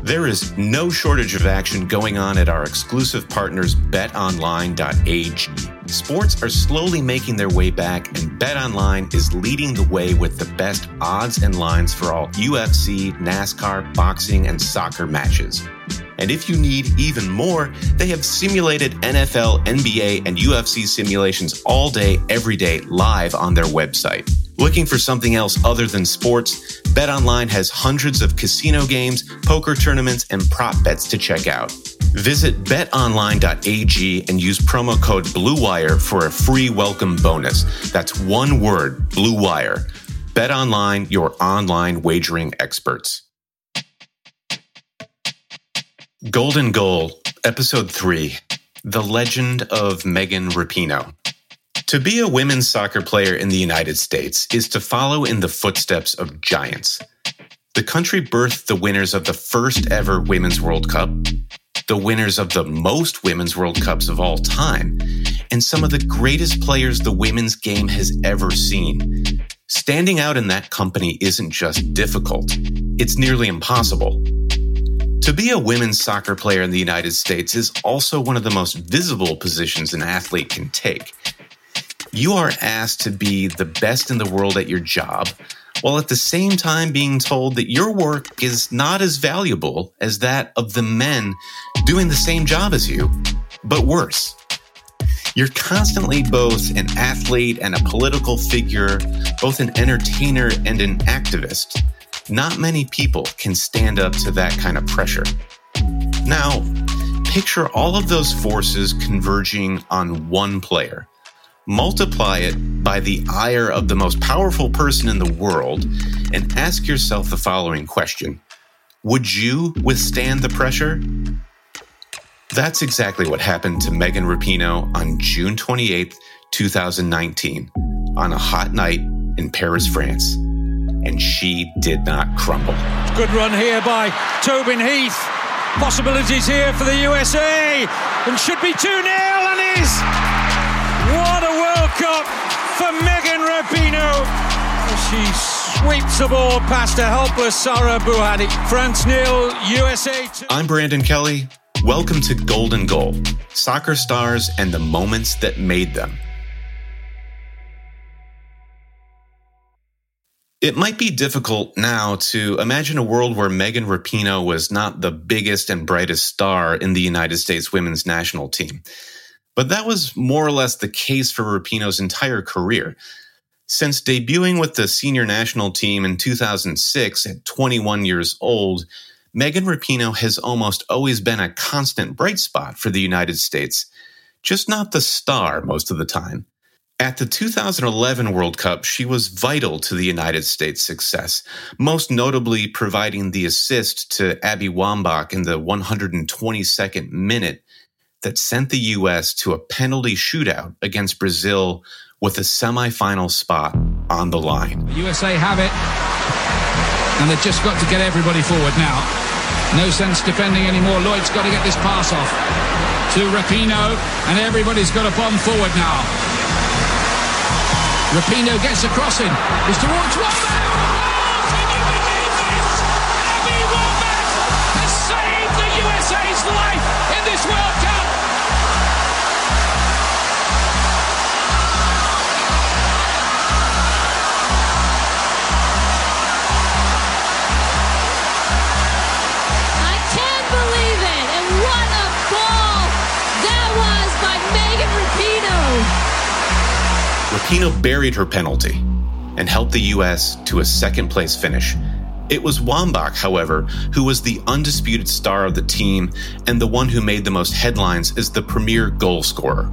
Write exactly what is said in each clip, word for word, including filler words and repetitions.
There is no shortage of action going on at our exclusive partners, bet online dot a g. Sports are slowly making their way back, and BetOnline is leading the way with the best odds and lines for all U F C, NASCAR, boxing, and soccer matches. And if you need even more, they have simulated N F L, N B A, and U F C simulations all day, every day, live on their website. Looking for something else other than sports? BetOnline has hundreds of casino games, poker tournaments, and prop bets to check out. Visit bet online dot a g and use promo code BlueWire for a free welcome bonus. That's one word, BlueWire. BetOnline, your online wagering experts. Golden Goal, Episode three, The Legend of Megan Rapinoe. To be a women's soccer player in the United States is to follow in the footsteps of giants. The country birthed the winners of the first ever Women's World Cup, the winners of the most Women's World Cups of all time, and some of the greatest players the women's game has ever seen. Standing out in that company isn't just difficult, it's nearly impossible. To be a women's soccer player in the United States is also one of the most visible positions an athlete can take. You are asked to be the best in the world at your job, while at the same time being told that your work is not as valuable as that of the men doing the same job as you, but worse. You're constantly both an athlete and a political figure, both an entertainer and an activist. Not many people can stand up to that kind of pressure. Now, picture all of those forces converging on one player. Multiply it by the ire of the most powerful person in the world and ask yourself the following question. Would you withstand the pressure? That's exactly what happened to Megan Rapinoe on June twenty-eighth, twenty nineteen, on a hot night in Paris, France. And she did not crumble. Good run here by Tobin Heath. Possibilities here for the U S A. And should be two nil and is. What a World Cup for Megan Rapinoe. She sweeps the ball past a helpless Sarah Bouhaddi. France nil, U S A two. I'm Brandon Kelly. Welcome to Golden Goal, soccer stars and the moments that made them. It might be difficult now to imagine a world where Megan Rapinoe was not the biggest and brightest star in the United States women's national team. But that was more or less the case for Rapinoe's entire career. Since debuting with the senior national team in two thousand six at twenty-one years old, Megan Rapinoe has almost always been a constant bright spot for the United States, just not the star most of the time. At the two thousand eleven World Cup, she was vital to the United States' success, most notably providing the assist to Abby Wambach in the one hundred twenty-second minute that sent the U S to a penalty shootout against Brazil with a semifinal spot on the line. The U S A have it, and they've just got to get everybody forward now. No sense defending anymore. Lloyd's got to get this pass off to Rapinoe, and everybody's got to bomb forward now. Rapinoe gets a crossing. It's towards Wambach. Oh, can you believe this? Abby Wambach has saved the U S A's life in this World Cup. Rapinoe buried her penalty and helped the U S to a second-place finish. It was Wambach, however, who was the undisputed star of the team and the one who made the most headlines as the premier goal scorer.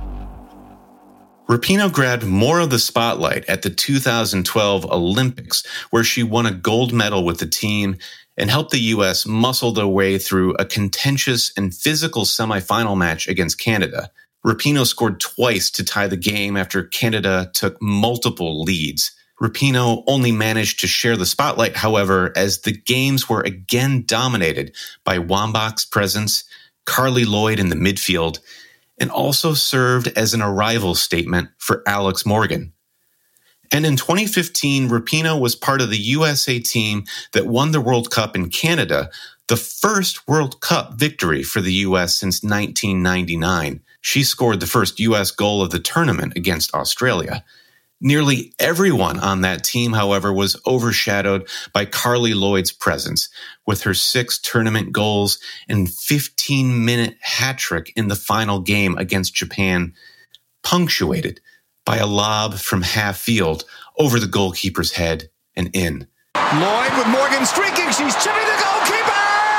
Rapinoe grabbed more of the spotlight at the two thousand twelve Olympics, where she won a gold medal with the team and helped the U S muscle their way through a contentious and physical semifinal match against Canada. Rapinoe scored twice to tie the game after Canada took multiple leads. Rapinoe only managed to share the spotlight, however, as the games were again dominated by Wambach's presence, Carly Lloyd in the midfield, and also served as an arrival statement for Alex Morgan. And in twenty fifteen, Rapinoe was part of the U S A team that won the World Cup in Canada, the first World Cup victory for the U S since nineteen ninety-nine. She scored the first U S goal of the tournament against Australia. Nearly everyone on that team, however, was overshadowed by Carli Lloyd's presence, with her six tournament goals and fifteen-minute hat trick in the final game against Japan, punctuated by a lob from half field over the goalkeeper's head and in. Lloyd with Morgan streaking. She's chipping the goalkeeper!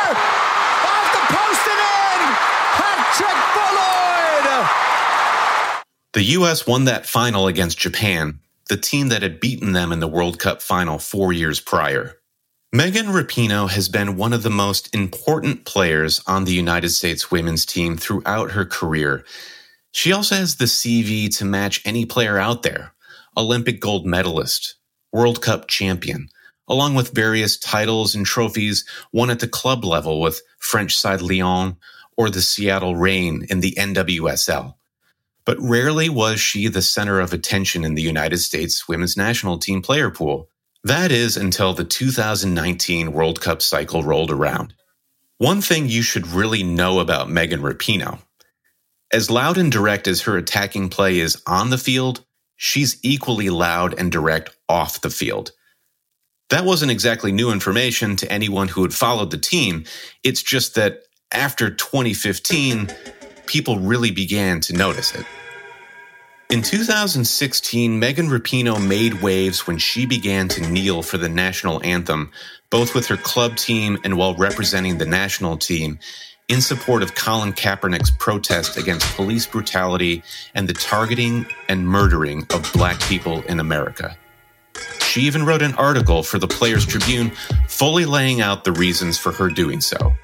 Off the post and in! Hat trick for Lloyd! The U S won that final against Japan, the team that had beaten them in the World Cup final four years prior. Megan Rapinoe has been one of the most important players on the United States women's team throughout her career. She also has the C V to match any player out there. Olympic gold medalist, World Cup champion, along with various titles and trophies won at the club level with French side Lyon or the Seattle Reign in the N W S L. But rarely was she the center of attention in the United States women's national team player pool. That is until the two thousand nineteen World Cup cycle rolled around. One thing you should really know about Megan Rapinoe: as loud and direct as her attacking play is on the field, she's equally loud and direct off the field. That wasn't exactly new information to anyone who had followed the team. It's just that after twenty fifteen, people really began to notice it. In two thousand sixteen, Megan Rapinoe made waves when she began to kneel for the national anthem, both with her club team and while representing the national team, in support of Colin Kaepernick's protest against police brutality and the targeting and murdering of black people in America. She even wrote an article for the Players Tribune fully laying out the reasons for her doing so.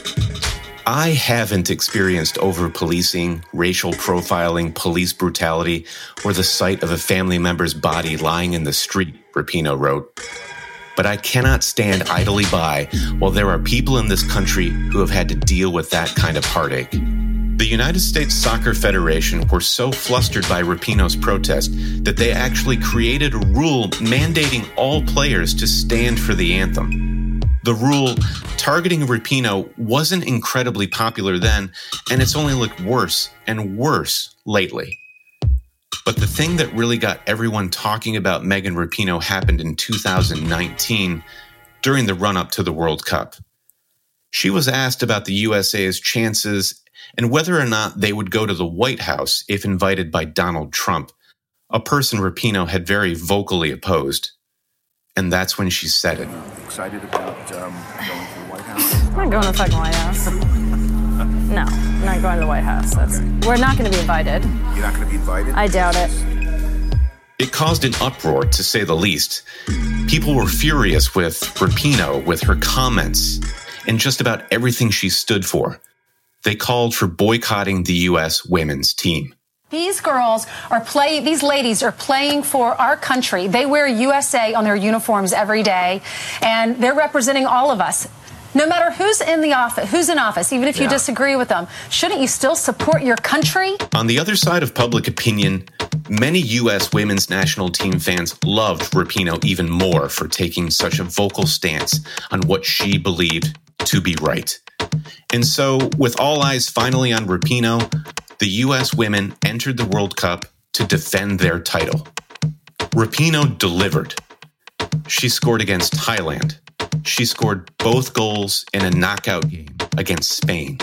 I haven't experienced over-policing, racial profiling, police brutality, or the sight of a family member's body lying in the street, Rapinoe wrote. But I cannot stand idly by while there are people in this country who have had to deal with that kind of heartache. The United States Soccer Federation were so flustered by Rapinoe's protest that they actually created a rule mandating all players to stand for the anthem. The rule targeting Rapinoe wasn't incredibly popular then, and it's only looked worse and worse lately. But the thing that really got everyone talking about Megan Rapinoe happened in two thousand nineteen, during the run-up to the World Cup. She was asked about the U S A's chances and whether or not they would go to the White House if invited by Donald Trump, a person Rapinoe had very vocally opposed. And that's when she said it. Excited about um, going to the White House? I'm not going to the fucking White House. No, I'm not going to the White House. That's, okay. We're not going to be invited. You're not going to be invited? I doubt it. It caused an uproar, to say the least. People were furious with Rapinoe, with her comments, and just about everything she stood for. They called for boycotting the U S women's team. These girls are play. These ladies are playing for our country. They wear U S A on their uniforms every day, and they're representing all of us. No matter who's in the office, who's in office, even if you yeah. disagree with them, shouldn't you still support your country? On the other side of public opinion, many U S women's national team fans loved Rapinoe even more for taking such a vocal stance on what she believed to be right. And so, with all eyes finally on Rapinoe, the U S women entered the World Cup to defend their title. Rapinoe delivered. She scored against Thailand. She scored both goals in a knockout game against Spain.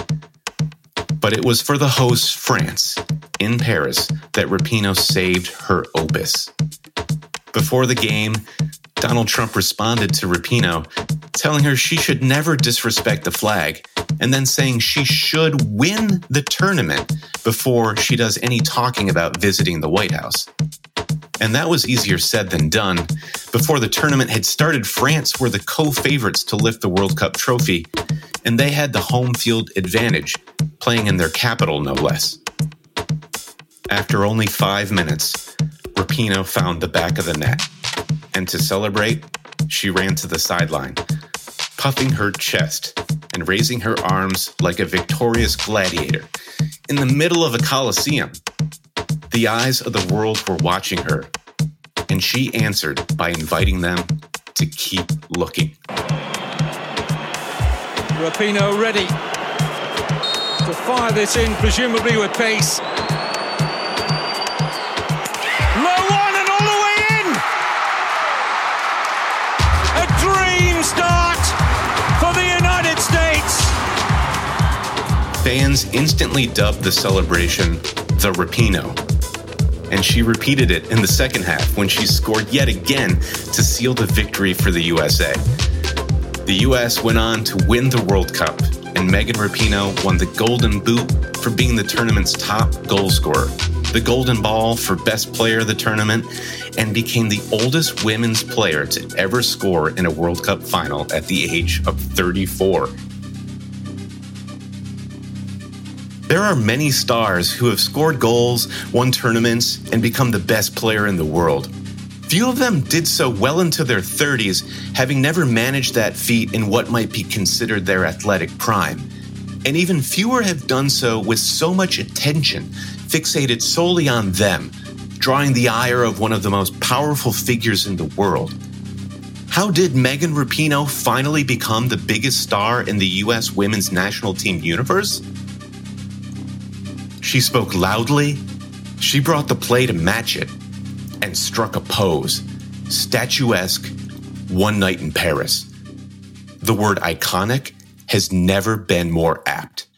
But it was for the host France, in Paris, that Rapinoe saved her opus. Before the game, Donald Trump responded to Rapinoe, telling her she should never disrespect the flag, and then saying she should win the tournament before she does any talking about visiting the White House. And that was easier said than done. Before the tournament had started, France were the co-favorites to lift the World Cup trophy, and they had the home field advantage, playing in their capital no less. After only five minutes, Rapinoe found the back of the net, and to celebrate, she ran to the sideline, puffing her chest and raising her arms like a victorious gladiator in the middle of a coliseum. The eyes of the world were watching her, and she answered by inviting them to keep looking. Rapinoe ready to fire this in, presumably with pace. Low one and all the way in! A dream start for the United States! Fans instantly dubbed the celebration the Rapinoe, and she repeated it in the second half when she scored yet again to seal the victory for the U S A. The U S went on to win the World Cup, and Megan Rapinoe won the Golden Boot for being the tournament's top goal scorer, the Golden Ball for best player of the tournament, and became the oldest women's player to ever score in a World Cup final at the age of thirty-four. There are many stars who have scored goals, won tournaments, and become the best player in the world. Few of them did so well into their thirties, having never managed that feat in what might be considered their athletic prime. And even fewer have done so with so much attention fixated solely on them, drawing the ire of one of the most powerful figures in the world. How did Megan Rapinoe finally become the biggest star in the U S women's national team universe? She spoke loudly, she brought the play to match it, and struck a pose, statuesque, one night in Paris. The word iconic has never been more apt.